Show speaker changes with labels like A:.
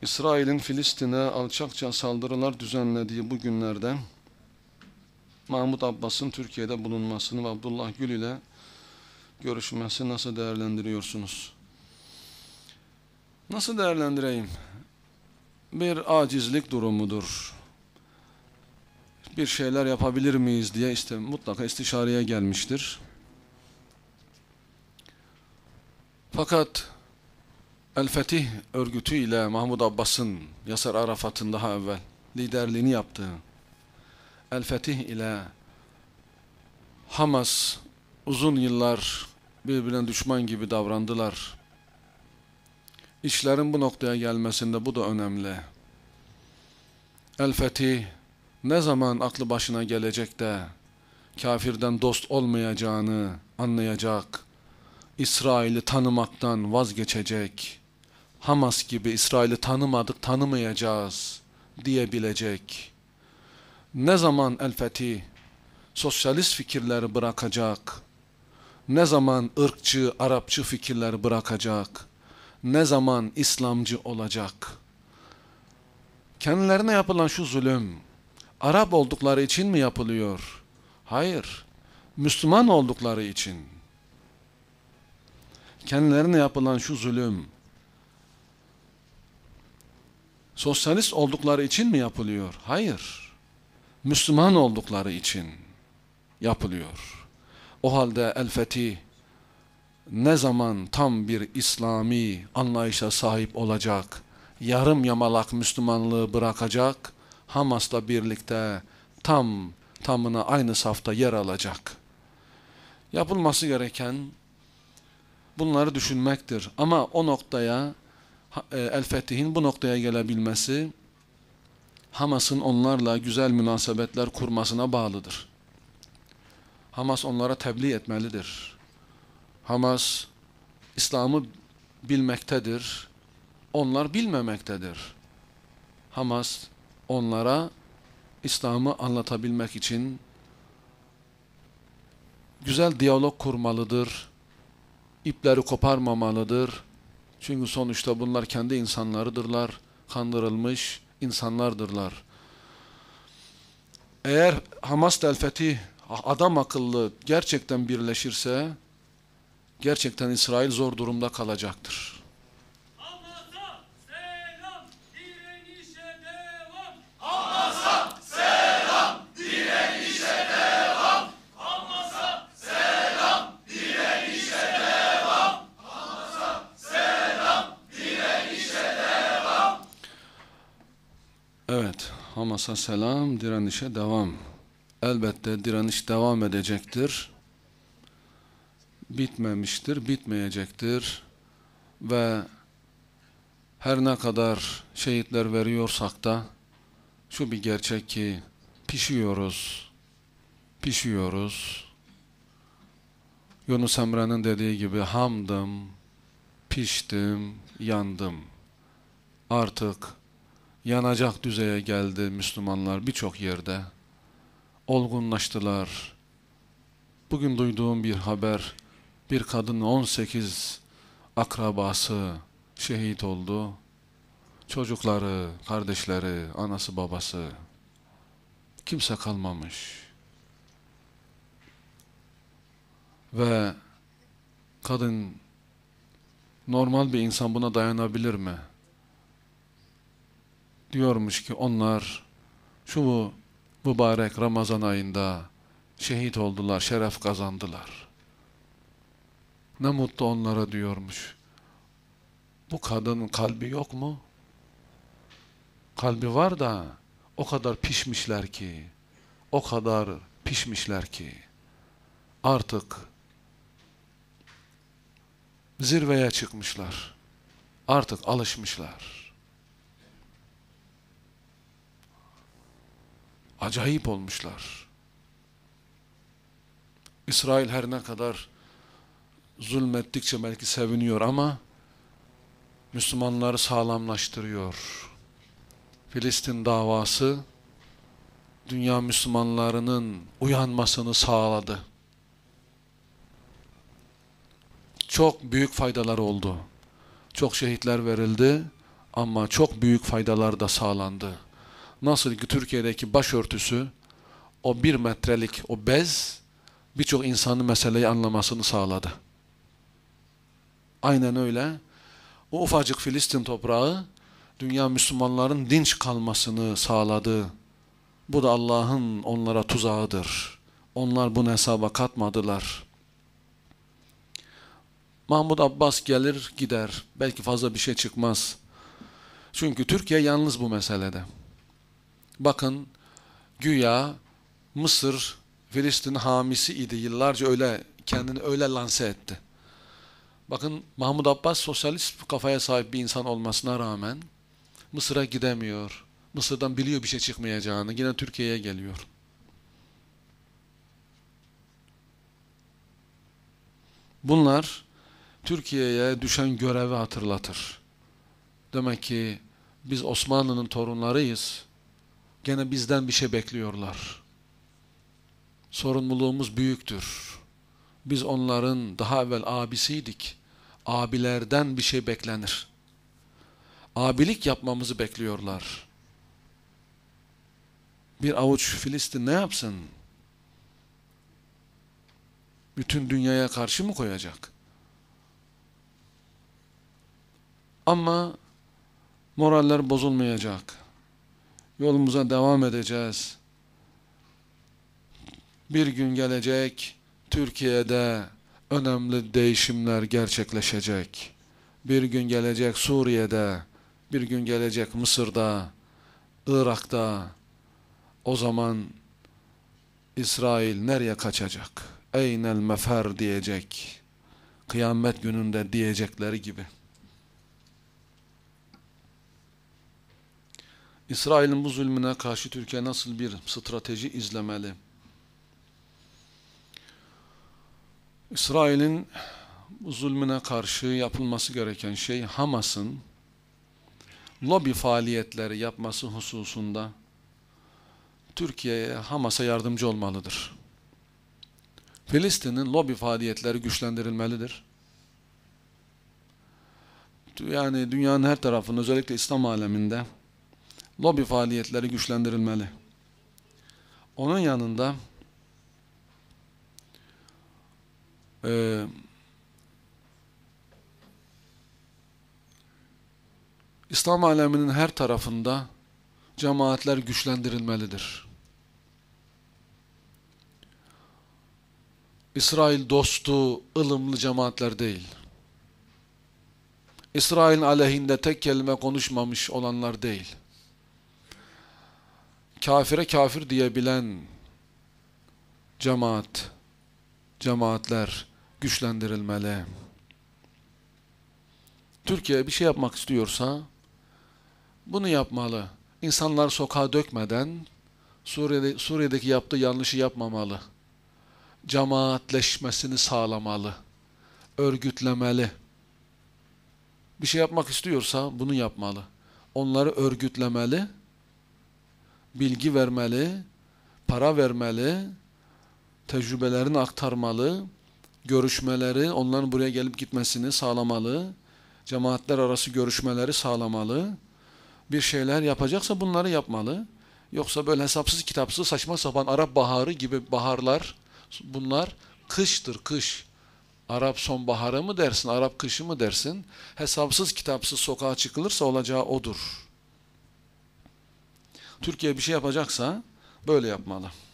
A: İsrail'in Filistin'e alçakça saldırılar düzenlediği bu günlerde Mahmut Abbas'ın Türkiye'de bulunmasını ve Abdullah Gül ile görüşmesi nasıl değerlendiriyorsunuz? Nasıl değerlendireyim? Bir acizlik durumudur. Bir şeyler yapabilir miyiz diye mutlaka istişareye gelmiştir. Fakat El-Fetih örgütü ile Mahmud Abbas'ın Yasser Arafat'ın daha evvel liderliğini yaptığı El-Fetih ile Hamas uzun yıllar birbirine düşman gibi davrandılar. İşlerin bu noktaya gelmesinde bu da önemli. El-Fetih ne zaman aklı başına gelecek de kafirden dost olmayacağını anlayacak, İsrail'i tanımaktan vazgeçecek, Hamas gibi İsrail'i tanımadık, tanımayacağız diyebilecek. Ne zaman El-Fetih sosyalist fikirleri bırakacak, ne zaman ırkçı, Arapçı fikirleri bırakacak, ne zaman İslamcı olacak? Kendilerine yapılan şu zulüm, Arap oldukları için mi yapılıyor? Hayır, Müslüman oldukları için. Kendilerine yapılan şu zulüm, sosyalist oldukları için mi yapılıyor? Hayır, Müslüman oldukları için yapılıyor. O halde El-Fetih ne zaman tam bir İslami anlayışa sahip olacak, yarım yamalak Müslümanlığı bırakacak, Hamas'la birlikte tamına aynı safta yer alacak. Yapılması gereken bunları düşünmektir. Ama o noktaya, El-Fetih'in bu noktaya gelebilmesi, Hamas'ın onlarla güzel münasebetler kurmasına bağlıdır. Hamas onlara tebliğ etmelidir. Hamas, İslam'ı bilmektedir. Onlar bilmemektedir. Hamas, onlara İslam'ı anlatabilmek için güzel diyalog kurmalıdır. İpleri koparmamalıdır. Çünkü sonuçta bunlar kendi insanlarıdırlar. Kandırılmış insanlardırlar. Eğer Hamas ile El-Fetih adam akıllı gerçekten birleşirse, gerçekten İsrail zor durumda kalacaktır.
B: Hamas'a selam, direnişe devam.
C: Hamas'a selam, direnişe devam. Hamas'a selam, direnişe devam. Hamas'a selam, direnişe devam.
A: Evet, Hamas'a selam, direnişe devam. Elbette direniş devam edecektir. Bitmemiştir, bitmeyecektir. Ve her ne kadar şehitler veriyorsak da şu bir gerçek ki pişiyoruz. Yunus Emre'nin dediği gibi hamdım, piştim, yandım. Artık yanacak düzeye geldi Müslümanlar birçok yerde. Olgunlaştılar. Bugün duyduğum bir haber, bir kadın 18 akrabası şehit oldu. Çocukları, kardeşleri, anası babası. Kimse kalmamış. Ve kadın, normal bir insan buna dayanabilir mi? Diyormuş ki onlar şu mübarek Ramazan ayında şehit oldular, şeref kazandılar. Ne mutlu onlara diyormuş. Bu kadının kalbi yok mu? Kalbi var da o kadar pişmişler ki artık zirveye çıkmışlar. Artık alışmışlar. Acayip olmuşlar. İsrail her ne kadar zulmettikçe belki seviniyor ama Müslümanları sağlamlaştırıyor. Filistin davası dünya Müslümanlarının uyanmasını sağladı. Çok büyük faydaları oldu. Çok şehitler verildi Ama çok büyük faydalar da sağlandı. Nasıl ki Türkiye'deki başörtüsü, o 1 metrelik o bez birçok insanın meseleyi anlamasını sağladı. Aynen öyle. O ufacık Filistin toprağı dünya Müslümanların dinç kalmasını sağladı. Bu da Allah'ın onlara tuzağıdır. Onlar bunu hesaba katmadılar. Mahmud Abbas gelir gider. Belki fazla bir şey çıkmaz. Çünkü Türkiye yalnız bu meselede. Bakın güya Mısır Filistin hamisi idi. Yıllarca öyle kendini öyle lanse etti. Bakın Mahmud Abbas sosyalist kafaya sahip bir insan olmasına rağmen Mısır'a gidemiyor. Mısır'dan biliyor bir şey çıkmayacağını. Yine Türkiye'ye geliyor. Bunlar Türkiye'ye düşen görevi hatırlatır. Demek ki biz Osmanlı'nın torunlarıyız. Gene bizden bir şey bekliyorlar. Sorumluluğumuz büyüktür. Biz onların daha evvel abisiydik. Abilerden bir şey beklenir. Abilik yapmamızı bekliyorlar. Bir avuç Filistin ne yapsın? Bütün dünyaya karşı mı koyacak? Ama moraller bozulmayacak. Yolumuza devam edeceğiz. Bir gün gelecek, Türkiye'de önemli değişimler gerçekleşecek. Bir gün gelecek Suriye'de, bir gün gelecek Mısır'da, Irak'ta. O zaman İsrail nereye kaçacak? Eynel mefer diyecek. Kıyamet gününde diyecekleri gibi. İsrail'in bu zulmüne karşı Türkiye nasıl bir strateji izlemeli? İsrail'in bu zulmüne karşı yapılması gereken şey Hamas'ın lobi faaliyetleri yapması hususunda Türkiye'ye Hamas'a yardımcı olmalıdır. Filistin'in lobi faaliyetleri güçlendirilmelidir. Yani dünyanın her tarafında özellikle İslam aleminde lobi faaliyetleri güçlendirilmeli. Onun yanında İslam aleminin her tarafında cemaatler güçlendirilmelidir. İsrail dostu, ılımlı cemaatler değil. İsrail'in aleyhinde tek kelime konuşmamış olanlar değil. Kafire kafir diyebilen cemaatler güçlendirilmeli. Türkiye bir şey yapmak istiyorsa bunu yapmalı. İnsanlar sokağa dökmeden Suriye'deki yaptığı yanlışı yapmamalı. Cemaatleşmesini sağlamalı. Örgütlemeli. Bir şey yapmak istiyorsa bunu yapmalı. Onları örgütlemeli, bilgi vermeli, para vermeli, tecrübelerini aktarmalı, görüşmeleri, onların buraya gelip gitmesini sağlamalı, cemaatler arası görüşmeleri sağlamalı. Bir şeyler yapacaksa bunları yapmalı. Yoksa böyle hesapsız kitapsız saçma sapan Arap baharı gibi baharlar, bunlar kıştır, kış. Arap sonbaharı mı dersin, Arap kışı mı dersin? Hesapsız kitapsız sokağa çıkılırsa olacağı odur. Türkiye bir şey yapacaksa böyle yapmalı.